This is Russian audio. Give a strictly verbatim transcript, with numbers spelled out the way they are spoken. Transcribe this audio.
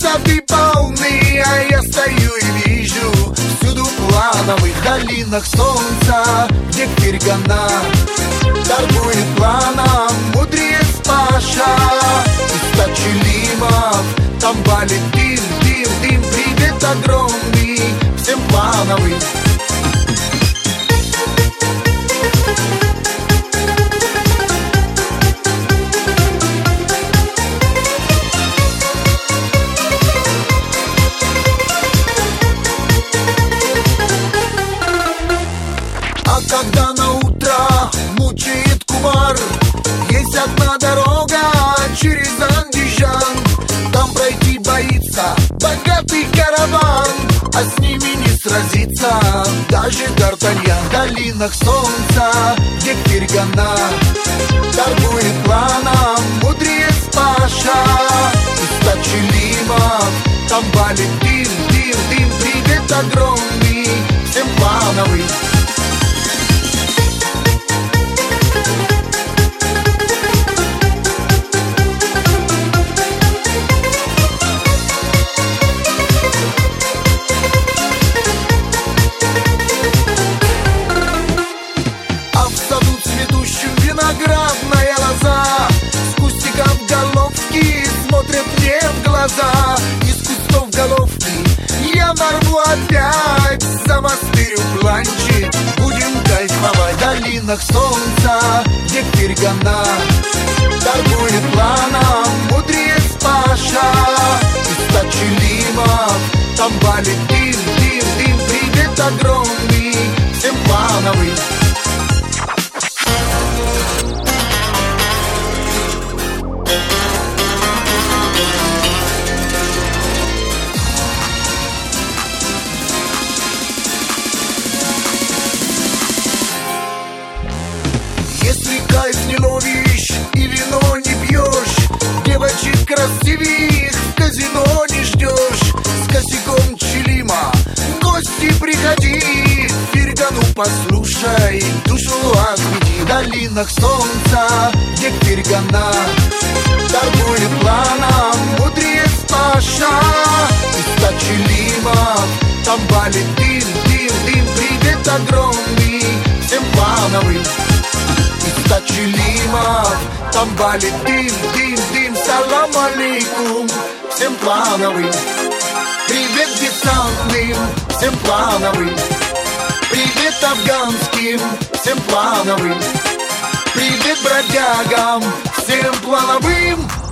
сады полны, а я стою и вижу всюду плановых долинах солнца, где Фергана торгует планом мудрец Паша. Из Тачилимов там валит дым, дым, дым. Привет огромный всем плановым. А когда на утро мучает кумар, есть одна дорога через Андижан. Там пройти боится богатый караван, а с ними не сразится даже Д'Артаньян. В долинах солнца, где Фергана торгует планом мудрец Паша. Из Тачилимов там валит дым, дым, дым. Привет огромный всем плановый. Виноградная лоза, с кустиков головки смотрят мне в глаза. Из кустов головки я нарву опять, за мастырю планчик будем кайфовать. В долинах солнца, где Фергана торгует планом мудрец Паша. Из Тачилимов там валит дым, дым, дым. Привет огромный всем плановый. Если кайф не ловишь и вино не пьешь, девочек красивых в казино не ждешь. С косяком Чилима в гости приходи, Фергану послушай, душу отведи. В долинах солнца, где Фергана торгует планом мудрец Паша. Из Тачилимов там валит дым, дым, дым. Привет огромный всем плановым. Из Тачилимов там валит дым, дым, дым. Салам алейкум всем плановым. Привет десантным всем плановым. Привет афганским всем плановым. Привет бродягам всем плановым.